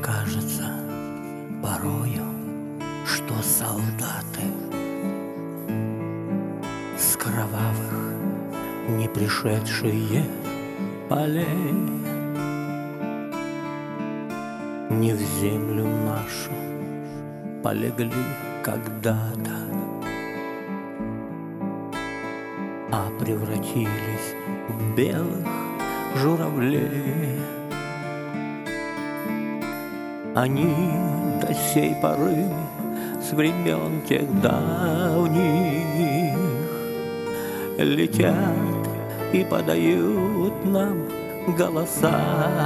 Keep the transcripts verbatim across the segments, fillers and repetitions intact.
кажется порою, что солдаты с кровавых не пришедшие полей не в землю нашу полегли когда-то, а превратились в белых журавлей. Они до сей поры с времен тех давних летят и подают нам голоса.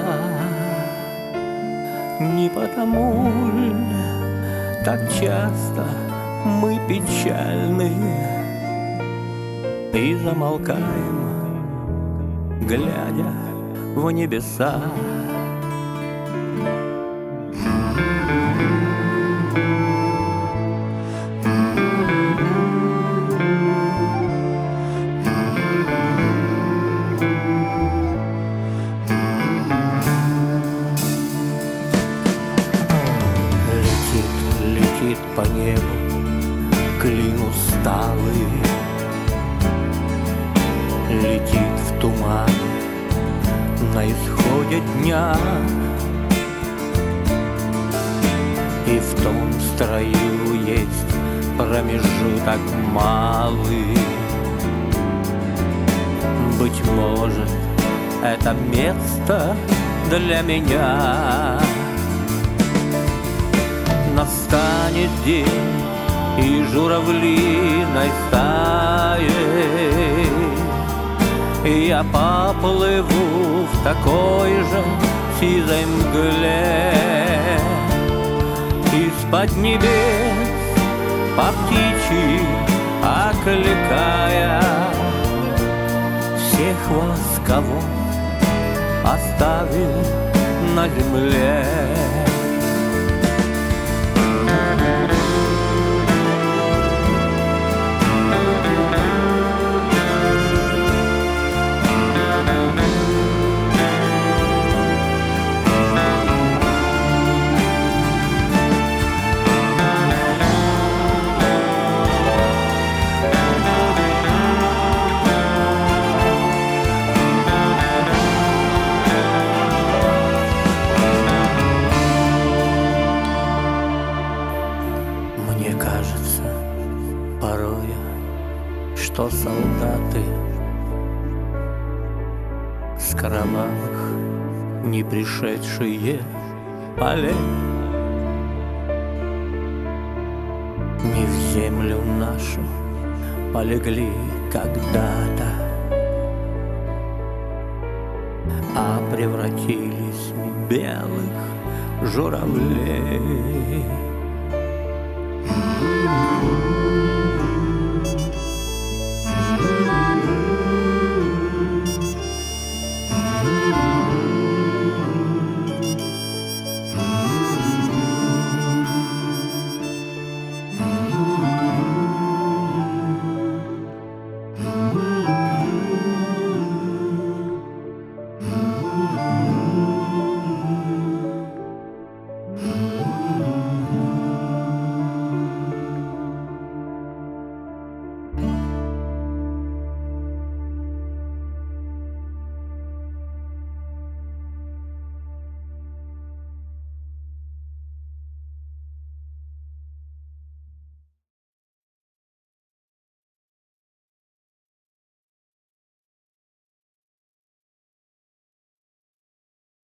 Не потому ли так часто мы печальны и замолкаем, глядя в небеса? Летит по небу клин усталый, летит в туман на исходе дня, и в том строю есть промежуток малый. Быть может, это место для меня. Настанет день, и журавлиной стаей я поплыву в такой же сизой мгле. Из-под небес по птичьи окликая всех вас, кого оставил на земле. Мне кажется порою, что солдаты с кровавых не пришедшие полей не в землю нашу полегли когда-то, а превратились в белых журавлей. Ooh.